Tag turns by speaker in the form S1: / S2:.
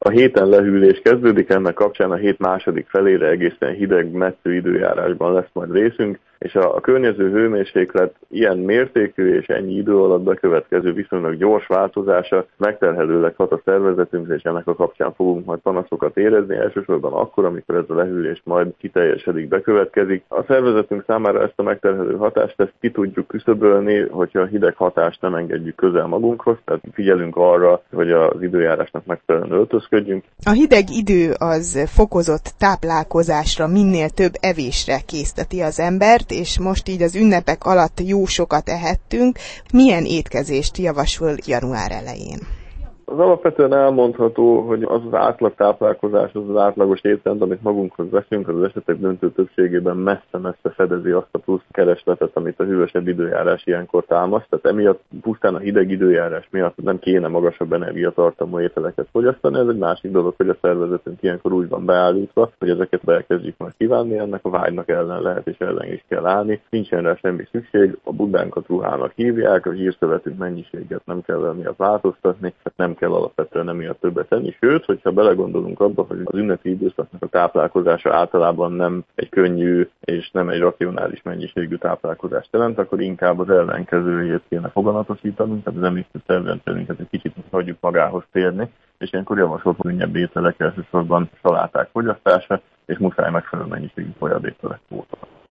S1: A héten lehűlés kezdődik, ennek kapcsán a hét második felére egészen hideg, messzű időjárásban lesz majd részünk, és a környező hőmérséklet ilyen mértékű és ennyi idő alatt bekövetkező viszonylag gyors változása megterhelőleg hat a szervezetünkre, és ennek a kapcsán fogunk majd panaszokat érezni, elsősorban akkor, amikor ez a lehűlés majd kiteljesedik, bekövetkezik. A szervezetünk számára ezt a megterhelő hatást ezt ki tudjuk küszöbölni, hogyha a hideg hatást nem engedjük közel magunkhoz, tehát figyelünk arra, hogy az időjárásnak megfelelően öltözködjünk.
S2: A hideg idő az fokozott táplálkozásra, minél több evésre készteti az embert, és most így az ünnepek alatt jó sokat ehettünk. Milyen étkezést javasol január elején?
S1: Az alapvetően elmondható, hogy az átlag táplálkozás, az átlagos étrend, amit magunkhoz veszünk, az esetek döntő többségében messze-messze fedezi azt a plusz keresletet, amit a hűvösebb időjárás ilyenkor támaszt. Tehát emiatt pusztán a hideg időjárás miatt nem kéne magasabb energiatartalmú ételeket fogyasztani. Ez egy másik dolog, hogy a szervezetünk ilyenkor úgy van beállítva, hogy ezeket elkezdjük majd kívánni, ennek a vágynak ellen lehet és ellen is kell állni. Nincsen rá semmi szükség, a budánkat ruhának hívják, a zsírszövetünk mennyiséget nem kell emiatt változtatni, nem kell alapvetően emiatt többet tenni. Sőt, hogyha belegondolunk abba, hogy az ünnepi időszaknak a táplálkozása általában nem egy könnyű és nem egy racionális mennyiségű táplálkozást jelent, akkor inkább az ellenkezőjét kéne foganatosítanunk, tehát az emésztőszervrendszerünket egy kicsit hagyjuk magához térni, és ilyenkor javasolt könnyebb ételek, elsősorban saláták fogyasztása, és muszáj megfelelő mennyiségű folyadéktal pótolni.